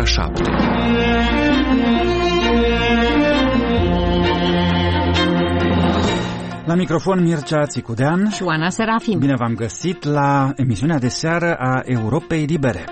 ora 7. La microfon Mircea Țicudean și Oana Serafim. Bine v-am găsit la emisiunea de seară a Europei Libere.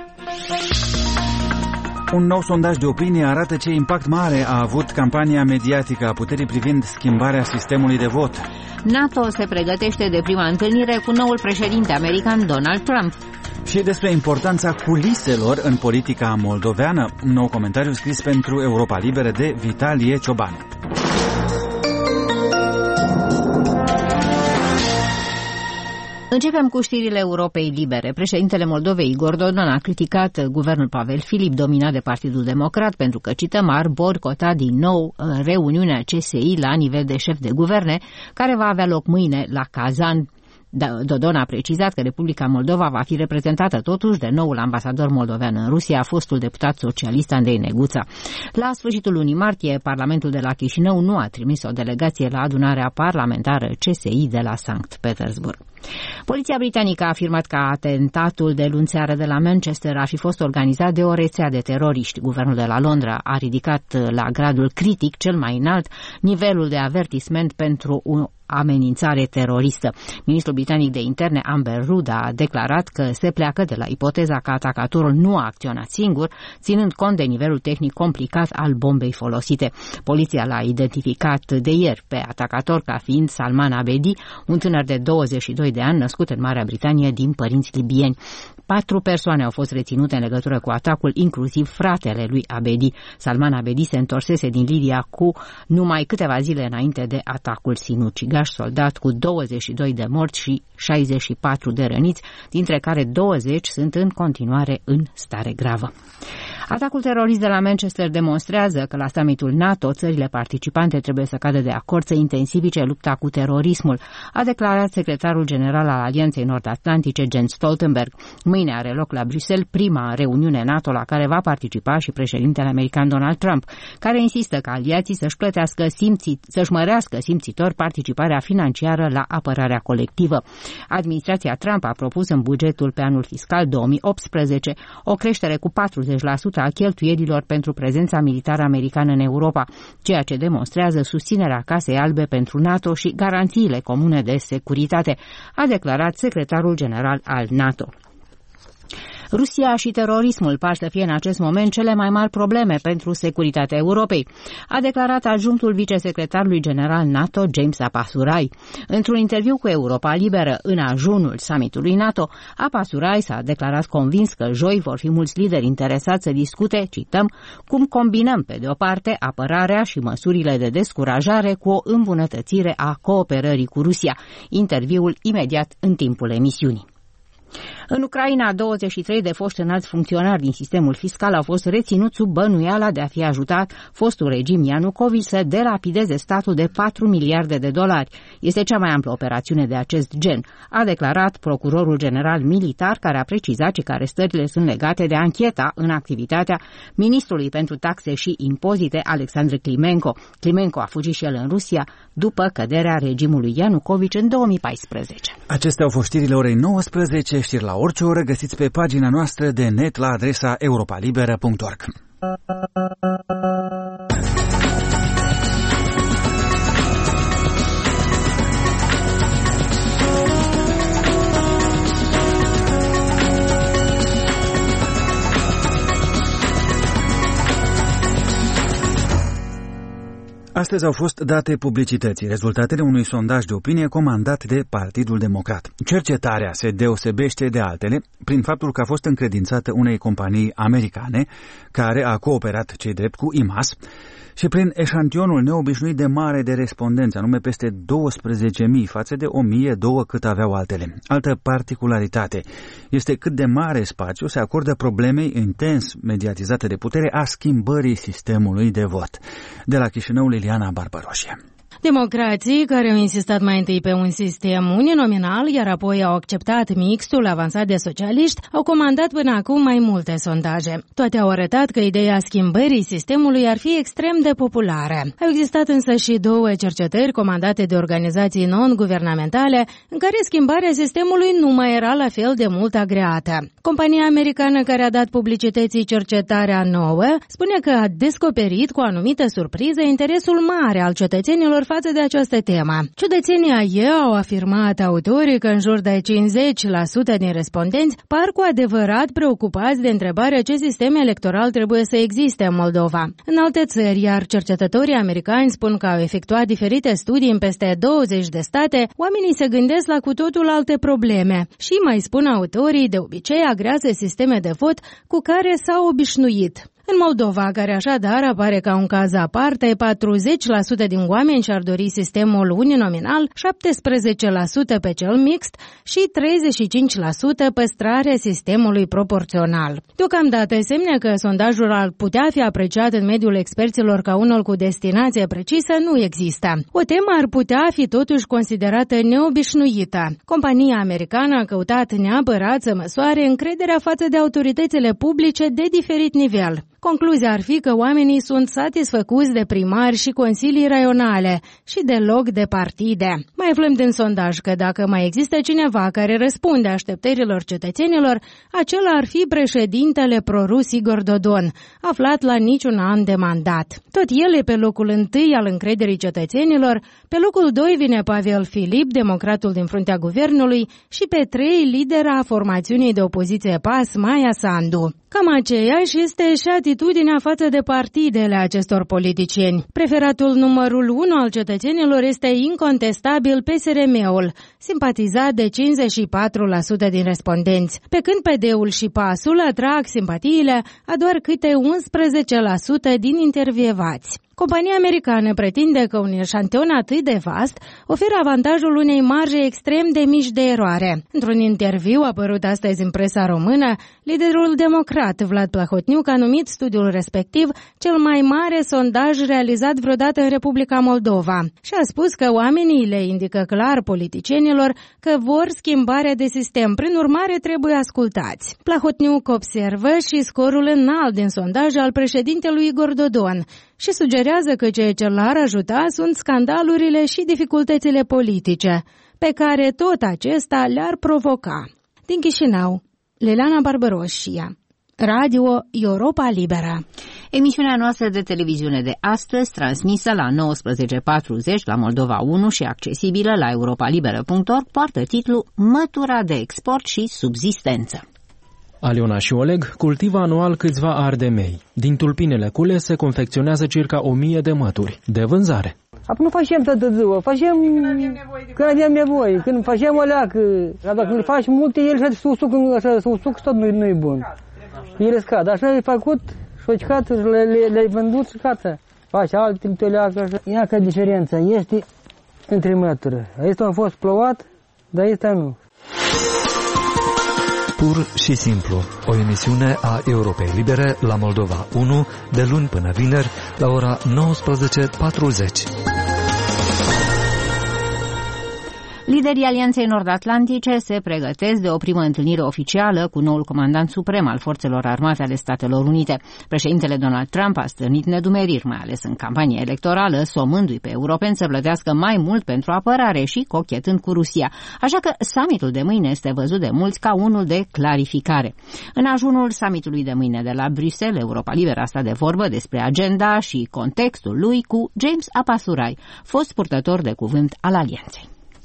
Un nou sondaj de opinie arată ce impact mare a avut campania mediatică a puterii privind schimbarea sistemului de vot. NATO se pregătește de prima întâlnire cu noul președinte american Donald Trump. Și despre importanța culiselor în politica moldoveană, un nou comentariu scris pentru Europa Liberă de Vitalie Ciobanu. Începem cu știrile Europei Libere. Președintele Moldovei, Igor Dodon, a criticat guvernul Pavel Filip, dominat de Partidul Democrat, pentru că, cităm, ar boicota din nou reuniunea CSI la nivel de șef de guverne, care va avea loc mâine la Kazan. Dodon a precizat că Republica Moldova va fi reprezentată totuși de noul ambasador moldovean în Rusia, fostul deputat socialist Andrei Neguța. La sfârșitul lunii martie, Parlamentul de la Chișinău nu a trimis o delegație la adunarea parlamentară CSI de la Sankt Petersburg. Poliția britanică a afirmat că atentatul de luni seară de la Manchester ar fi fost organizat de o rețea de teroriști. Guvernul de la Londra a ridicat la gradul critic, cel mai înalt, nivelul de avertisment pentru o amenințare teroristă. Ministrul britanic de interne Amber Rudd a declarat că se pleacă de la ipoteza că atacatorul nu a acționat singur, ținând cont de nivelul tehnic complicat al bombei folosite. Poliția l-a identificat de ieri pe atacator ca fiind Salman Abedi, un tânăr de 22 de ani născut în Marea Britanie din părinți libieni. 4 persoane au fost reținute în legătură cu atacul, inclusiv fratele lui Abedi. Salman Abedi se întorsese din Libia cu numai câteva zile înainte de atacul sinucigaș, soldat cu 22 de morți și 64 de răniți, dintre care 20 sunt în continuare în stare gravă. Atacul terorist de la Manchester demonstrează că la summitul NATO țările participante trebuie să cadă de acord să intensifice lupta cu terorismul, a declarat secretarul general al Alianței Nord-Atlantice Jens Stoltenberg. Mâine are loc la Bruxelles prima reuniune NATO la care va participa și președintele american Donald Trump, care insistă ca aliații să-și mărească simțitor participarea financiară la apărarea colectivă. Administrația Trump a propus în bugetul pe anul fiscal 2018 o creștere cu 40% a cheltuielilor pentru prezența militară americană în Europa, ceea ce demonstrează susținerea Casei Albe pentru NATO și garanțiile comune de securitate, a declarat secretarul general al NATO. Rusia și terorismul par să fie în acest moment cele mai mari probleme pentru securitatea Europei, a declarat adjunctul vicesecretarului general NATO James Apasurai. Într-un interviu cu Europa Liberă în ajunul summitului NATO, Apasurai s-a declarat convins că joi vor fi mulți lideri interesați să discute, cităm, cum combinăm pe de o parte apărarea și măsurile de descurajare cu o îmbunătățire a cooperării cu Rusia. Interviul imediat în timpul emisiunii. În Ucraina, 23 de foști înalți funcționari din sistemul fiscal au fost reținuți sub bănuiala de a fi ajutat fostul regim Ianukovici să delapideze statul de 4 miliarde de dolari. Este cea mai amplă operațiune de acest gen, a declarat procurorul general militar, care a precizat că arestările sunt legate de ancheta în activitatea ministrului pentru taxe și impozite, Alexandru Klimenko. Klimenko a fugit și el în Rusia după căderea regimului Ianukovici în 2014. Acestea au fost știrile orei 19, știri la orice oră găsiți pe pagina noastră de net la adresa europalibera.org. Astăzi au fost date publicității rezultatele unui sondaj de opinie comandat de Partidul Democrat. Cercetarea se deosebește de altele prin faptul că a fost încredințată unei companii americane care a cooperat cei drept cu IMAS și prin eșantionul neobișnuit de mare de respondenți, anume peste 12.000 față de 1.002 cât aveau altele. Altă particularitate este cât de mare spațiu se acordă problemei intens mediatizate de putere a schimbării sistemului de vot. De la Chișinău, Liliana Barbaroșie. Democrații, care au insistat mai întâi pe un sistem uninominal, iar apoi au acceptat mixtul avansat de socialiști, au comandat până acum mai multe sondaje. Toate au arătat că ideea schimbării sistemului ar fi extrem de populară. Au existat însă și două cercetări comandate de organizații non-guvernamentale, în care schimbarea sistemului nu mai era la fel de mult agreată. Compania americană care a dat publicității cercetarea nouă spune că a descoperit cu o anumită surpriză interesul mare al cetățenilor față de această temă. Ciudățenia ei, au afirmat autorii, că în jur de 50% din respondenți par cu adevărat preocupați de întrebarea ce sistem electoral trebuie să existe în Moldova. În alte țări, iar cercetătorii americani spun că au efectuat diferite studii în peste 20 de state, oamenii se gândesc la cu totul alte probleme. Și mai spun autorii, de obicei agrează sisteme de vot cu care s-au obișnuit. În Moldova, care așadar apare ca un caz aparte, 40% din oameni și-ar dori sistemul uninominal, 17% pe cel mixt și 35% păstrarea sistemului proporțional. Deocamdată semne că sondajul ar putea fi apreciat în mediul experților ca unul cu destinație precisă nu există. O temă ar putea fi totuși considerată neobișnuită. Compania americană a căutat neapărat să măsoare încrederea față de autoritățile publice de diferit nivel. Concluzia ar fi că oamenii sunt satisfăcuți de primari și consilii raionale și deloc de partide. Mai aflăm din sondaj că dacă mai există cineva care răspunde așteptărilor cetățenilor, acela ar fi președintele prorus Igor Dodon, aflat la niciun an de mandat. Tot el e pe locul întâi al încrederii cetățenilor, pe locul 2 vine Pavel Filip, democratul din fruntea guvernului, și pe 3 lidera formațiunii de opoziție PAS, Maia Sandu. Cam aceeași este și atitudinea față de partidele acestor politicieni. Preferatul numărul 1 al cetățenilor este incontestabil PSRM-ul, simpatizat de 54% din respondenți, pe când PD-ul și PAS-ul atrag simpatiile a doar câte 11% din intervievați. Compania americană pretinde că un eșantion atât de vast oferă avantajul unei marje extrem de mici de eroare. Într-un interviu apărut astăzi în presa română, liderul democrat Vlad Plahotniuc a numit studiul respectiv cel mai mare sondaj realizat vreodată în Republica Moldova și a spus că oamenii le indică clar politicienilor că vor schimbarea de sistem, prin urmare trebuie ascultați. Plahotniuc observă și scorul înalt din sondaj al președintelui Igor Dodon și sugerează că ceea ce l-ar ajuta sunt scandalurile și dificultățile politice, pe care tot acesta le-ar provoca. Din Chișinău, Liliana Barbaroșia, Radio Europa Liberă. Emisiunea noastră de televiziune de astăzi, transmisă la 19:40 la Moldova 1 și accesibilă la europalibera.org, poartă titlul Mătura de export și subzistență. Aliona și Oleg cultivă anual câțiva ardemei. Din tulpinele culese confecționează circa 1000 de mături, de vânzare. Acum nu facem toată ziua, facem când avem nevoie, când facem o leacă. Dacă le faci multe, el se usuc și tot nu e bun. El scad, așa le-ai făcut și le-ai vândut și gata. Faci alte o leacă. Ia că diferența este între mături. Asta a fost plouat, dar asta nu. Pur și simplu, o emisiune a Europei Libere la Moldova 1, de luni până vineri, la ora 19:40. Liderii Alianței Nord-Atlantice se pregătesc de o primă întâlnire oficială cu noul comandant suprem al Forțelor Armate ale Statelor Unite. Președintele Donald Trump a stârnit nedumeriri, mai ales în campania electorală, somându-i pe europeni să plătească mai mult pentru apărare și cochetând cu Rusia. Așa că summitul de mâine este văzut de mulți ca unul de clarificare. În ajunul summitului de mâine de la Bruxelles, Europa Liberă a stat de vorbă despre agenda și contextul lui cu James Apasurai, fost purtător de cuvânt al Alianței.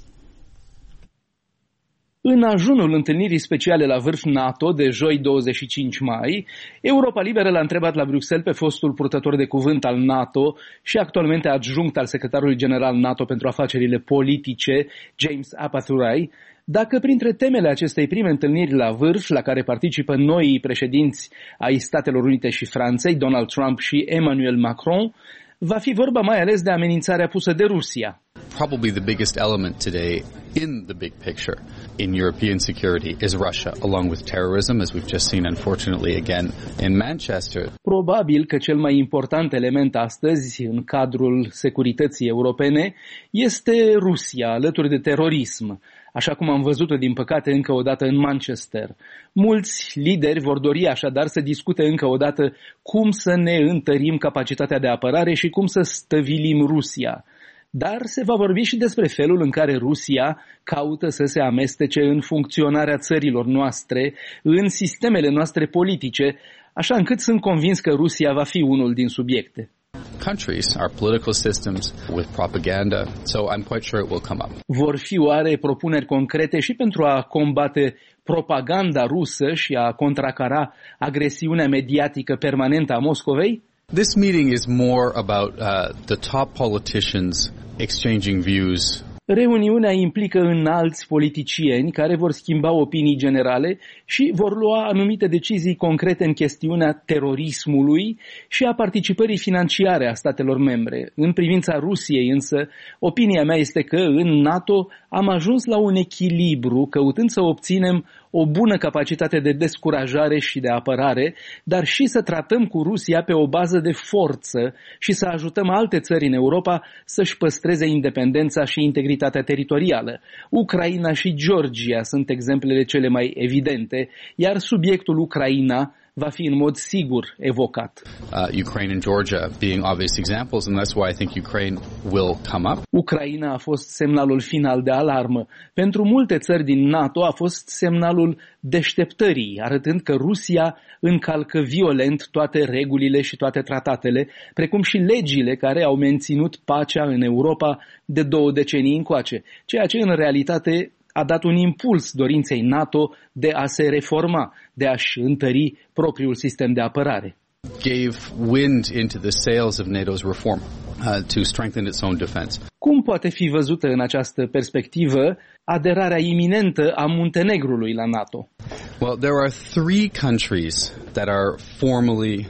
În ajunul întâlnirii speciale la vârf NATO de joi 25 mai, Europa Liberă l-a întrebat la Bruxelles pe fostul purtător de cuvânt al NATO și actualmente adjunct al secretarului general NATO pentru afacerile politice, James Apasurai, dacă printre temele acestei prime întâlniri la vârf, la care participă noii președinți ai Statelor Unite și Franței, Donald Trump și Emmanuel Macron, va fi vorba mai ales de amenințarea pusă de Rusia. Probably the biggest element today in the big picture in European security is Russia, along with terrorism, as we've just seen, unfortunately, again in Manchester. Probabil că cel mai important element astăzi în cadrul securității europene este Rusia, alături de terorism, așa cum am văzut-o, din păcate, încă o dată în Manchester. Mulți lideri vor dori așadar să discute încă o dată cum să ne întărim capacitatea de apărare și cum să stăvilim Rusia. Dar se va vorbi și despre felul în care Rusia caută să se amestece în funcționarea țărilor noastre, în sistemele noastre politice, așa încât sunt convins că Rusia va fi unul din subiecte. Countries, our political systems with propaganda, so I'm quite sure it will come up. Vor fi oare propuneri concrete și pentru a combate propaganda rusă și a contracara agresiunea mediatică permanentă a Moscovei? This meeting is more about the top politicians exchanging views. Reuniunea implică înalți politicieni care vor schimba opinii generale și vor lua anumite decizii concrete în chestiunea terorismului și a participării financiare a statelor membre. În privința Rusiei însă, opinia mea este că în NATO am ajuns la un echilibru, căutând să obținem o bună capacitate de descurajare și de apărare, dar și să tratăm cu Rusia pe o bază de forță și să ajutăm alte țări în Europa să-și păstreze independența și integritatea teritorială. Ucraina și Georgia sunt exemplele cele mai evidente, iar subiectul Ucraina va fi în mod sigur evocat. Ukraine and Georgia being obvious examples, and that's why I think Ukraine will come up. Ucraina a fost semnalul final de alarmă. Pentru multe țări din NATO a fost semnalul deșteptării, arătând că Rusia încalcă violent toate regulile și toate tratatele, precum și legile care au menținut pacea în Europa de 2 decenii încoace, ceea ce în realitate a dat un impuls dorinței NATO de a se reforma, de a-și întări propriul sistem de apărare. Gave wind into the sails of NATO's reform to strengthen its own defense. Cum poate fi văzută în această perspectivă aderarea iminentă a Muntenegrului la NATO? Well, there are 3 countries that are formally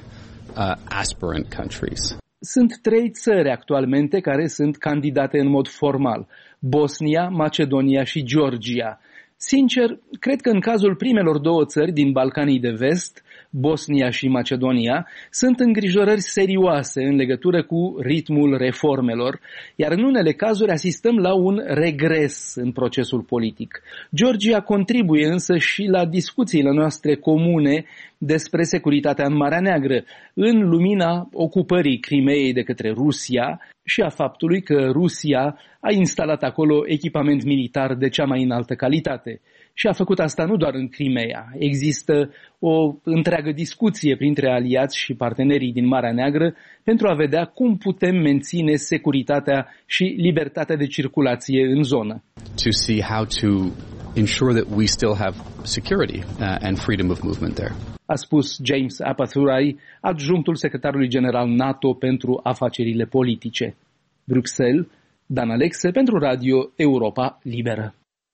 aspirant countries. Sunt 3 țări actualmente care sunt candidate în mod formal: Bosnia, Macedonia și Georgia. Sincer, cred că în cazul primelor 2 țări din Balcanii de Vest, Bosnia și Macedonia, sunt îngrijorări serioase în legătură cu ritmul reformelor, iar în unele cazuri asistăm la un regres în procesul politic. Georgia contribuie însă și la discuțiile noastre comune despre securitatea în Marea Neagră, în lumina ocupării Crimeei de către Rusia și a faptului că Rusia a instalat acolo echipament militar de cea mai înaltă calitate. Și a făcut asta nu doar în Crimea. Există o întreagă discuție printre aliați și partenerii din Marea Neagră pentru a vedea cum putem menține securitatea și libertatea de circulație în zonă. To see how to ensure that we still have security and freedom of movement there. A spus James Apathurai, adjunctul secretarului general NATO pentru afacerile politice. Bruxelles, Dan Alexe pentru Radio Europa Liberă.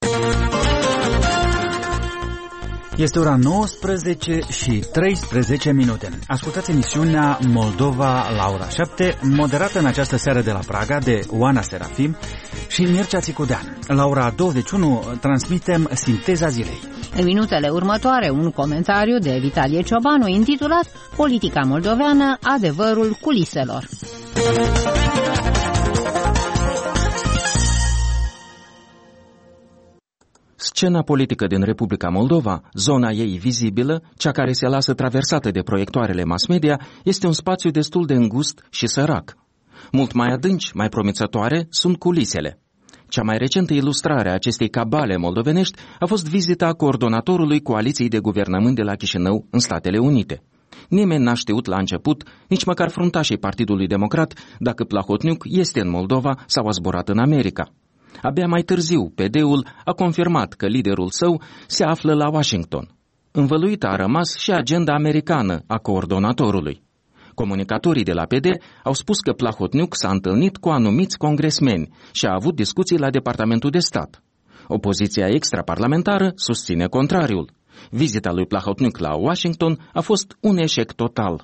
Este ora 19 și 13 minute. Ascultați emisiunea Moldova la ora 7, moderată în această seară de la Praga de Oana Serafim și Mircea Țicudean. La ora 21 transmitem Sinteza zilei. În minutele următoare, un comentariu de Vitalie Ciobanu intitulat Politica moldoveană, adevărul culiselor. Scena politică din Republica Moldova, zona ei vizibilă, cea care se lasă traversată de proiectoarele mass media, este un spațiu destul de îngust și sărac. Mult mai adânci, mai promițătoare, sunt culisele. Cea mai recentă ilustrare a acestei cabale moldovenești a fost vizita coordonatorului Coaliției de Guvernământ de la Chișinău în Statele Unite. Nimeni n-a știut la început, nici măcar fruntașii Partidului Democrat, dacă Plahotniuc este în Moldova sau a zburat în America. Abia mai târziu, PD-ul a confirmat că liderul său se află la Washington. Învăluită a rămas și agenda americană a coordonatorului. Comunicatorii de la PD au spus că Plahotniuc s-a întâlnit cu anumiți congresmeni și a avut discuții la Departamentul de Stat. Opoziția extraparlamentară susține contrariul. Vizita lui Plahotniuc la Washington a fost un eșec total.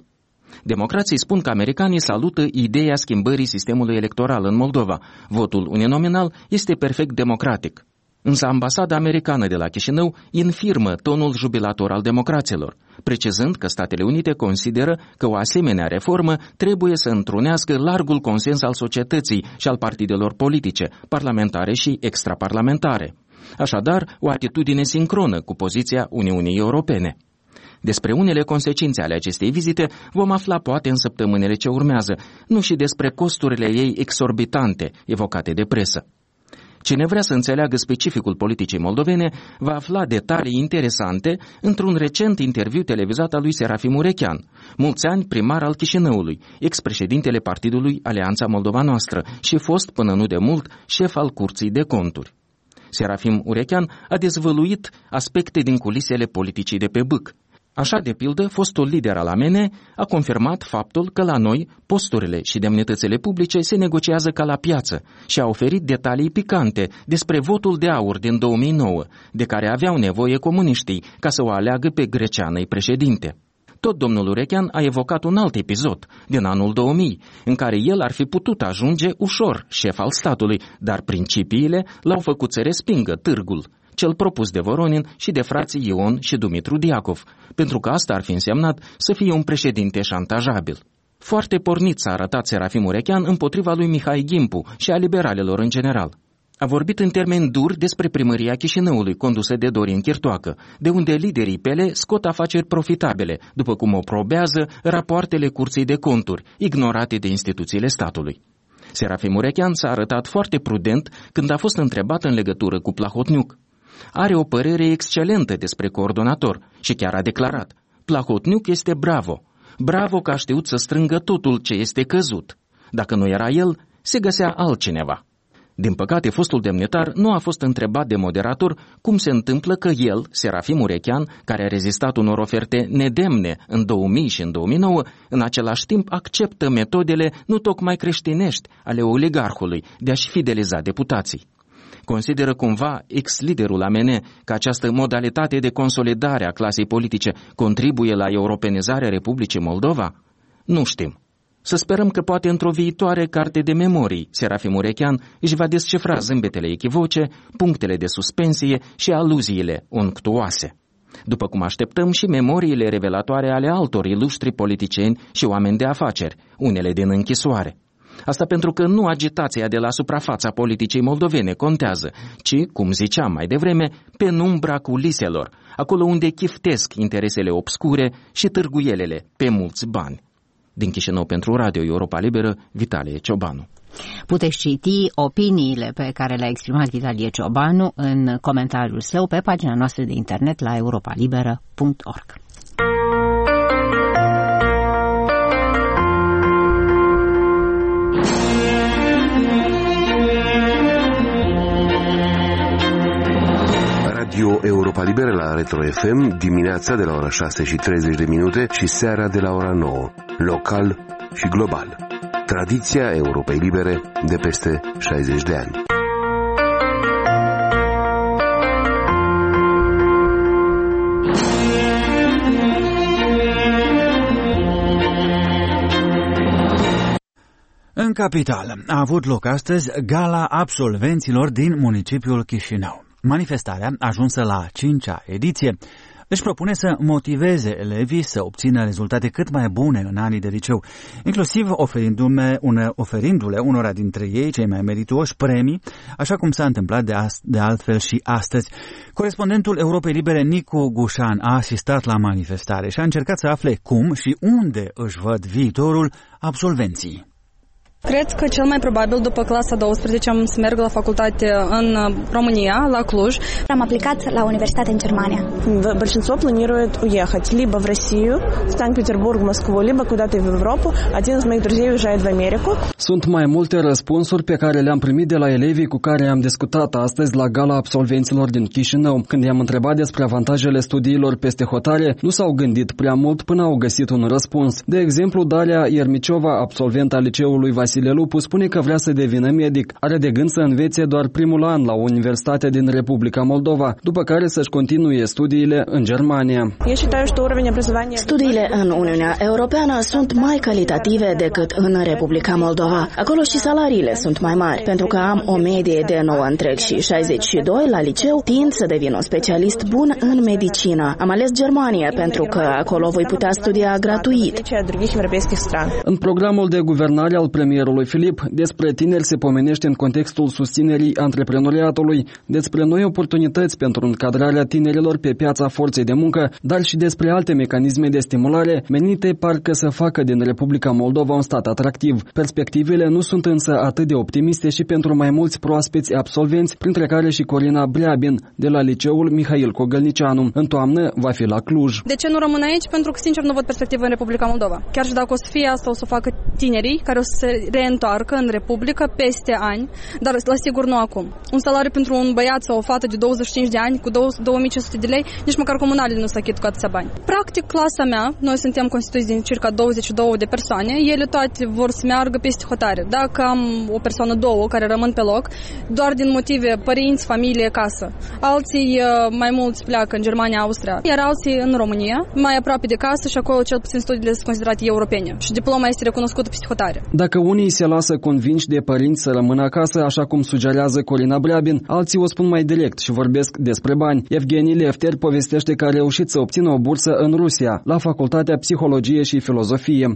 Democrații spun că americanii salută ideea schimbării sistemului electoral în Moldova. Votul uninominal este perfect democratic. Însă ambasada americană de la Chișinău infirmă tonul jubilator al democraților, precizând că Statele Unite consideră că o asemenea reformă trebuie să întrunească largul consens al societății și al partidelor politice, parlamentare și extraparlamentare. Așadar, o atitudine sincronă cu poziția Uniunii Europene. Despre unele consecințe ale acestei vizite vom afla poate în săptămânile ce urmează, nu și despre costurile ei exorbitante evocate de presă. Cine vrea să înțeleagă specificul politicii moldovene va afla detalii interesante într-un recent interviu televizat al lui Serafim Urechean, mulți ani primar al Chișinăului, ex-președintele partidului Alianța Moldova Noastră și fost până nu de mult șef al Curții de Conturi. Serafim Urechean a dezvăluit aspecte din culisele politicii de pe Bâc. Așa, de pildă, fostul lider al AMN a confirmat faptul că la noi posturile și demnitățile publice se negociază ca la piață și a oferit detalii picante despre votul de aur din 2009, de care aveau nevoie comuniștii ca să o aleagă pe Greceană-i președinte. Tot domnul Urechean a evocat un alt episod din anul 2000, în care el ar fi putut ajunge ușor șef al statului, dar principiile l-au făcut să respingă târgul, cel propus de Voronin și de frații Ion și Dumitru Diacov, pentru că asta ar fi însemnat să fie un președinte șantajabil. Foarte pornit s-a arătat Serafim Urechean împotriva lui Mihai Gimpu și a liberalilor în general. A vorbit în termeni duri despre primăria Chișinăului, condusă de Dorin Chirtoacă, de unde liderii PL scot afaceri profitabile, după cum o probează rapoartele Curții de Conturi, ignorate de instituțiile statului. Serafim Urechean s-a arătat foarte prudent când a fost întrebat în legătură cu Plahotniuc. Are o părere excelentă despre coordonator și chiar a declarat: Plahotniuc este bravo. Bravo că a știut să strângă totul ce este căzut. Dacă nu era el, se găsea altcineva. Din păcate, fostul demnitar nu a fost întrebat de moderator cum se întâmplă că el, Serafim Urechean, care a rezistat unor oferte nedemne în 2000 și în 2009, în același timp acceptă metodele nu tocmai creștinești ale oligarhului de a-și fideliza deputații. Consideră cumva ex-liderul AMN că această modalitate de consolidare a clasei politice contribuie la europenizarea Republicii Moldova? Nu știm. Să sperăm că poate într-o viitoare carte de memorii Serafim Urechean își va descifra zâmbetele echivoce, punctele de suspensie și aluziile unctuoase. După cum așteptăm și memoriile revelatoare ale altor ilustri politicieni și oameni de afaceri, unele din închisoare. Asta pentru că nu agitația de la suprafața politicii moldovene contează, ci, cum ziceam mai devreme, penumbra culiselor, acolo unde chiftesc interesele obscure și târguielele pe mulți bani. Din Chișinău pentru Radio Europa Liberă, Vitalie Ciobanu. Puteți citi opiniile pe care le-a exprimat Vitalie Ciobanu în comentariul său pe pagina noastră de internet la europalibera.org. Radio Europa Liberă la Retro FM, dimineața de la ora 6:30 și seara de la ora 9, local și global. Tradiția Europei Libere de peste 60 de ani. În capitală a avut loc astăzi gala absolvenților din municipiul Chișinău. Manifestarea, ajunsă la 5-a ediție, își propune să motiveze elevii să obțină rezultate cât mai bune în anii de liceu, inclusiv oferindu-le unora dintre ei, cei mai merituoși, premii, așa cum s-a întâmplat de altfel și astăzi. Corespondentul Europei Libere, Nicu Gușan, a asistat la manifestare și a încercat să afle cum și unde își văd viitorul absolvenții. Cred că cel mai probabil după clasa 12 am să merg la facultate în România, la Cluj. Am aplicat la universitate în Germania. Большинство планирует уехать либо в Россию, в Санкт-Петербург, Москву, либо куда-то в Европу. Один из моих друзей уезжает в Америку. Sunt mai multe răspunsuri pe care le-am primit de la elevii cu care am discutat astăzi la gala absolvenților din Chișinău. Când i-am întrebat despre avantajele studiilor peste hotare, nu s-au gândit prea mult până au găsit un răspuns. De exemplu, Dalia Iermiciova, absolvent al liceului Vasile Vasile Lupu spune că vrea să devină medic. Are de gând să învețe doar primul an la Universitatea din Republica Moldova, după care să-și continue studiile în Germania. Studiile în Uniunea Europeană sunt mai calitative decât în Republica Moldova. Acolo și salariile sunt mai mari. Pentru că am o medie de 9,62 la liceu, tind să devin un specialist bun în medicină. Am ales Germania pentru că acolo voi putea studia gratuit. În programul de guvernare al premierului Filip, despre tineri se pomenește în contextul susținerii antreprenoriatului, despre noi oportunități pentru încadrarea tinerilor pe piața forței de muncă, dar și despre alte mecanisme de stimulare menite parcă să facă din Republica Moldova un stat atractiv. Perspectivele nu sunt însă atât de optimiste și pentru mai mulți proaspeți absolvenți, printre care și Corina Breabin, de la liceul Mihail Cogălnicianu. În toamnă va fi la Cluj. De ce nu rămân aici? Pentru că, sincer, nu văd perspectivă în Republica Moldova. Chiar și dacă o să fie asta, o să o facă tinerii care o să se reîntoarcă în Republică peste ani, dar la sigur nu acum. Un salariu pentru un băiat sau o fată de 25 de ani cu 2500 de lei, nici măcar comunalele nu s-a achit cu atâția bani. Practic, clasa mea, noi suntem constituiți din circa 22 de persoane, ele toate vor să meargă peste hotare. Dacă am o persoană, două, care rămân pe loc, doar din motive părinți, familie, casă. Alții mai mulți pleacă în Germania, Austria, iar alții în România, mai aproape de casă și acolo cel puțin studiile sunt considerate europene și diploma este recunoscută peste hotare. Dacă unii se lasă convinși de părinți să rămână acasă, așa cum sugerează Corina Breabin, alții o spun mai direct și vorbesc despre bani. Evgenii Lefter povestește că a reușit să obțină o bursă în Rusia, la Facultatea Psihologie și Filozofie.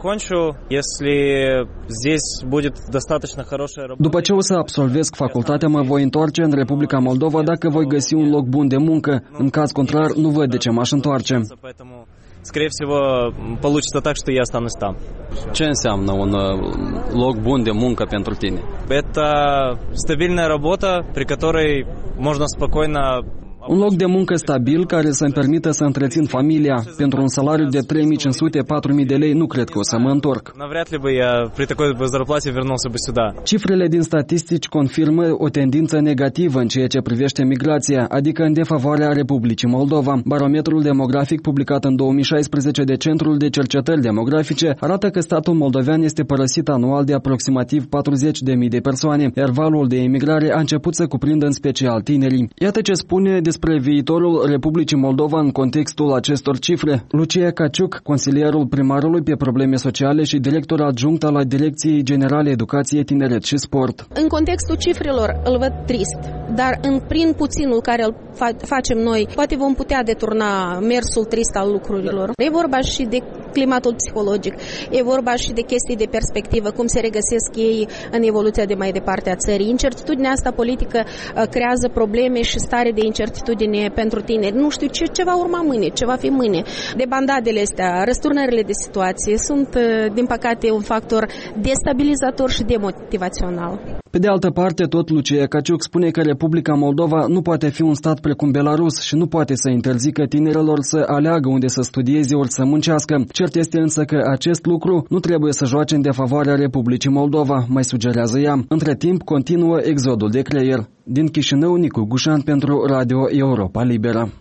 După ce o să absolvesc facultatea, mă voi întoarce în Republica Moldova dacă voi găsi un loc bun de muncă. În caz contrar, nu văd de ce m-aș întoarce. Скорее всего, получится так, что я останусь там. Ce înseamnă un loc bun de muncă pentru tine? Это стабильная работа, при которой можно спокойно... Un loc de muncă stabil care să-mi permită să întrețin familia. Pentru un salariu de 3.500-4.000 de lei nu cred că o să mă întorc. Навряд ли бы я при такой зарплате вернулся бы сюда. Cifrele din statistici confirmă o tendință negativă în ceea ce privește migrația, adică în defavoarea Republicii Moldova. Barometrul demografic publicat în 2016 de Centrul de Cercetări Demografice arată că statul moldovean este părăsit anual de aproximativ 40.000 de persoane, iar valul de emigrare a început să cuprindă în special tinerii. Iată ce spune despre viitorul Republicii Moldova în contextul acestor cifre Lucia Caciuc, consilierul primarului pe probleme sociale și director adjunct al Direcției Generale Educație, Tineret și Sport. În contextul cifrelor îl văd trist, dar prin puținul care îl facem noi, poate vom putea deturna mersul trist al lucrurilor. E vorba și de climatul psihologic, e vorba și de chestii de perspectivă, cum se regăsesc ei în evoluția de mai departe a țării. Incertitudinea asta politică creează probleme și stare de incertitudine pentru tineri. Nu știu ce va urma mâine, ce va fi mâine. Debandadele astea, răsturnările de situație sunt, din păcate, un factor destabilizator și demotivațional. Pe de altă parte, tot Lucia Caciuc spune că Republica Moldova nu poate fi un stat precum Belarus și nu poate să interzică tinerilor să aleagă unde să studieze ori să muncească. Cert este însă că acest lucru nu trebuie să joace în defavoarea Republicii Moldova, mai sugerează ea. Între timp, continuă exodul de creier. Din Chișinău, Nicu Gușan pentru Radio Europa Liberă.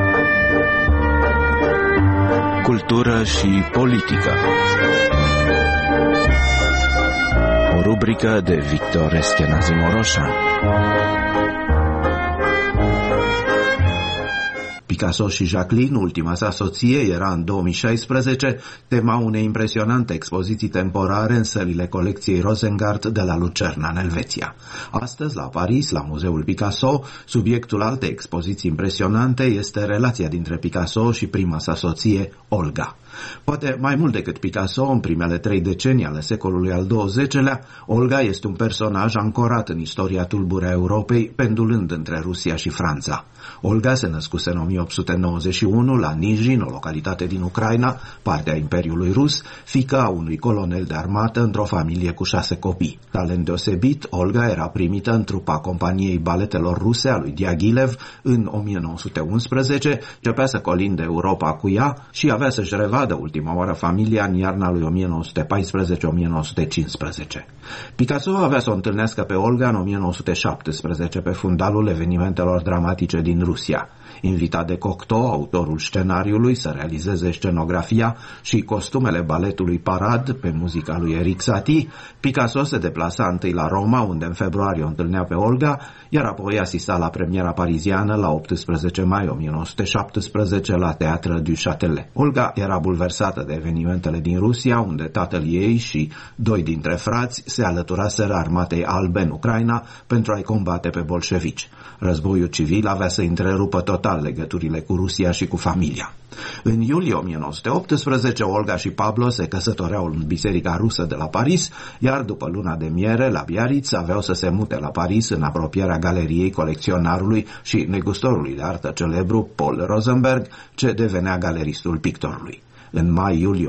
Cultură și politică. O rubrică de Victor Eschenazi Moroșa. Picasso și Jacqueline, ultima sa soție, era în 2016 tema unei impresionante expoziții temporare în sălile colecției Rosengart de la Lucerna, în Elveția. Astăzi, la Paris, la Muzeul Picasso, subiectul altei expoziții impresionante este relația dintre Picasso și prima sa soție, Olga. Poate mai mult decât Picasso, în primele 3 decenii ale secolului al XX-lea, Olga este un personaj ancorat în istoria tulbure a Europei, pendulând între Rusia și Franța. Olga se născuse în 1891 la Nijin, o localitate din Ucraina, parte a Imperiului Rus, fiica a unui colonel de armată într-o familie cu 6 copii. Talent deosebit, Olga era primită în trupa companiei baletelor ruse a lui Diaghilev în 1911, începea să colinde Europa cu ea și avea să-și revadă ultima oară familia în iarna lui 1914-1915. Picasso avea să o întâlnească pe Olga în 1917, pe fundalul evenimentelor dramatice din Rusia. Invitat de Cocteau, autorul scenariului, să realizeze scenografia și costumele baletului Parad pe muzica lui Erik Satie, Picasso se deplasa întâi la Roma, unde în februarie o întâlnea pe Olga, iar apoi asista la premiera pariziană la 18 mai 1917 la Théâtre du Châtelet. Olga era bulversată de evenimentele din Rusia, unde tatăl ei și 2 dintre frați se alăturaseră armatei albe în Ucraina pentru a-i combate pe bolșevici. Războiul civil avea să întrerupă total legăturile cu Rusia și cu familia. În iulie 1918, Olga și Pablo se căsătoreau în biserica rusă de la Paris, iar după luna de miere, la Biarritz, aveau să se mute la Paris, în apropierea galeriei colecționarului și negustorului de artă celebru Paul Rosenberg, ce devenea galeristul pictorului. În mai-iulie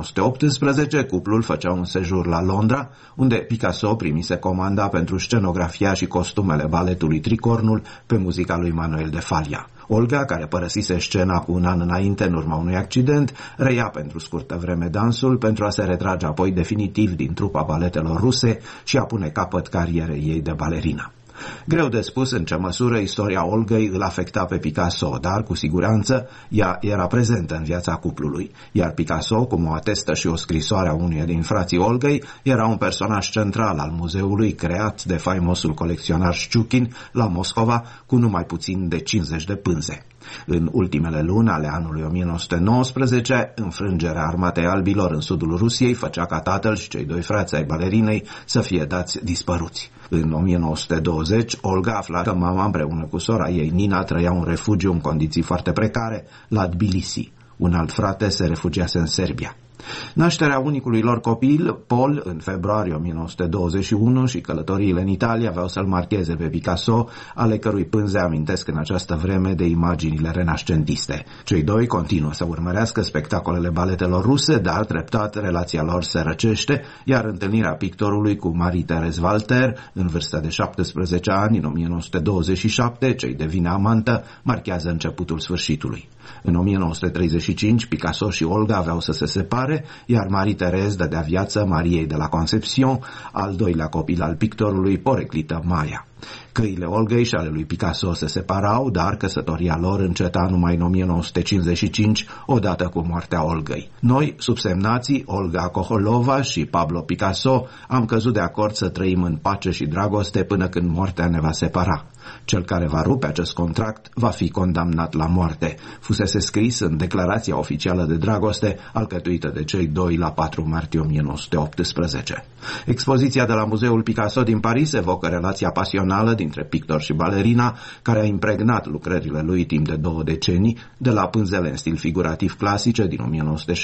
1918, cuplul făcea un sejur la Londra, unde Picasso primise comanda pentru scenografia și costumele baletului Tricornul pe muzica lui Manuel de Falla. Olga, care părăsise scena cu un an înainte în urma unui accident, reia pentru scurtă vreme dansul pentru a se retrage apoi definitiv din trupa baletelor ruse și a pune capăt carierei ei de balerină. Greu de spus în ce măsură istoria Olgăi îl afecta pe Picasso, dar cu siguranță ea era prezentă în viața cuplului, iar Picasso, cum o atestă și o scrisoare a unuia din frații Olgăi, era un personaj central al muzeului creat de faimosul colecționar Șciuchin la Moscova, cu numai puțin de 50 de pânze. În ultimele luni ale anului 1919, înfrângerea armatei albilor în sudul Rusiei făcea ca tatăl și cei 2 frați ai balerinei să fie dați dispăruți. În 1920, Olga afla că mama împreună cu sora ei, Nina, trăia un refugiu în condiții foarte precare la Tbilisi. Un alt frate se refugiase în Serbia. Nașterea unicului lor copil, Paul, în februarie 1921 și călătoriile în Italia aveau să-l marcheze pe Picasso, ale cărui pânze amintesc în această vreme de imaginile renascentiste. Cei 2 continuă să urmărească spectacolele baletelor ruse, dar treptat relația lor se răcește, iar întâlnirea pictorului cu Marie-Thérèse Walter, în vârstă de 17 ani, în 1927, ce-i devine amantă, marchează începutul sfârșitului. În 1935, Picasso și Olga aveau să se separe, iar Marie-Thérèse dădea viață Mariei de la Concepción, al 2-lea copil al pictorului, poreclită Maia. Căile Olgăi și ale lui Picasso se separau, dar căsătoria lor înceta numai în 1955, odată cu moartea Olgăi. Noi, subsemnații, Olga Koholova și Pablo Picasso, am căzut de acord să trăim în pace și dragoste până când moartea ne va separa. Cel care va rupe acest contract va fi condamnat la moarte, fusese scris în declarația oficială de dragoste alcătuită de cei 2 la 4 martie 1918. Expoziția de la Muzeul Picasso din Paris evocă relația pasională dintre pictor și balerina, care a impregnat lucrările lui timp de 2 decenii, de la pânzele în stil figurativ clasice din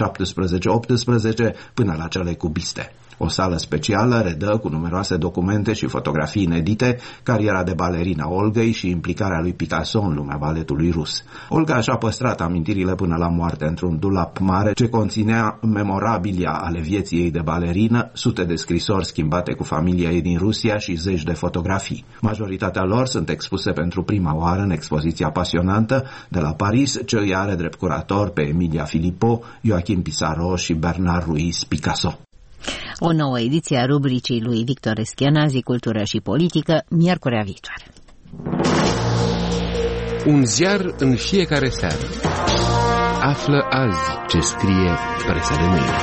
1917-18 până la cele cubiste. O sală specială redă cu numeroase documente și fotografii inedite cariera de balerina Olgăi și implicarea lui Picasso în lumea baletului rus. Olga și-a păstrat amintirile până la moarte într-un dulap mare ce conținea memorabilia ale vieții ei de balerină, sute de scrisori schimbate cu familia ei din Rusia și 10 de fotografii. Majoritatea lor sunt expuse pentru prima oară în expoziția pasionantă de la Paris, ce îi are drept curator pe Emilia Filippo, Joachim Pissarro și Bernard Ruiz Picasso. O nouă ediție a rubricii lui Victor Eschenazi, Cultură și Politică, miercurea viitoare. Un ziar în fiecare seară. Află azi ce scrie presa de mâine.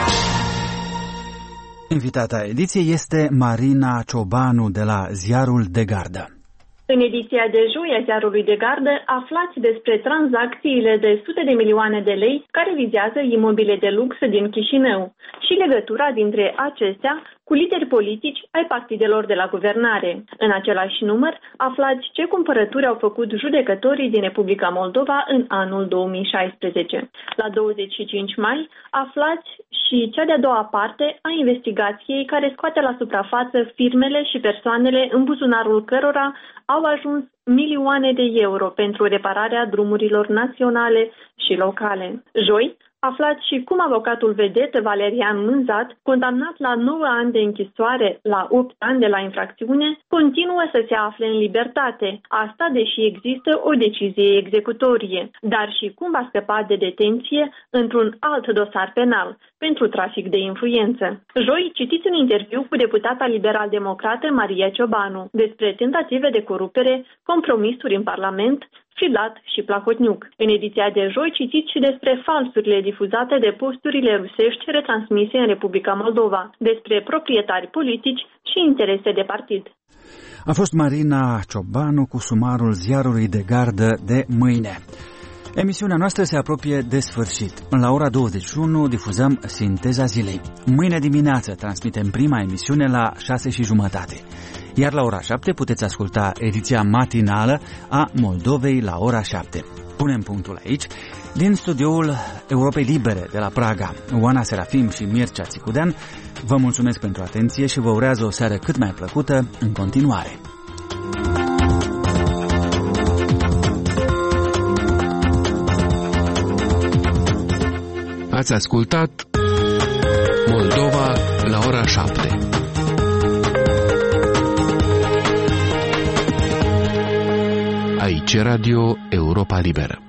Invitata ediției este Marina Ciobanu de la Ziarul de Gardă. În ediția de joi a Ziarului de Gardă aflați despre tranzacțiile de sute de milioane de lei care vizează imobile de lux din Chișinău și legătura dintre acestea cu lideri politici ai partidelor de la guvernare. În același număr, aflați ce cumpărături au făcut judecătorii din Republica Moldova în anul 2016. La 25 mai, aflați și cea de-a doua parte a investigației care scoate la suprafață firmele și persoanele în buzunarul cărora au ajuns milioane de euro pentru repararea drumurilor naționale și locale. Joi, aflați și cum avocatul vedet Valerian Mânzat, condamnat la 9 ani de închisoare la 8 ani de la infracțiune, continuă să se afle în libertate, asta deși există o decizie executorie, dar și cum va scăpa de detenție într-un alt dosar penal, pentru trafic de influență. Joi citiți un interviu cu deputata liberal-democrată Maria Ciobanu despre tentative de corupere, compromisuri în Parlament, Filat și Plahotniuc. În ediția de joi citiți și despre falsurile difuzate de posturile rusești retransmise în Republica Moldova, despre proprietari politici și interese de partid. A fost Marina Ciobanu cu sumarul ziarului de gardă de mâine. Emisiunea noastră se apropie de sfârșit. La ora 21 difuzăm Sinteza zilei. Mâine dimineață transmitem prima emisiune la 6:30. Iar la ora 7 puteți asculta ediția matinală a Moldovei la ora 7. Punem punctul aici. Din studioul Europei Libere de la Praga, Oana Serafim și Mircea Țicudean, vă mulțumesc pentru atenție și vă urează o seară cât mai plăcută în continuare. Ați ascultat Moldova la ora 7. Aici Radio Europa Liberă.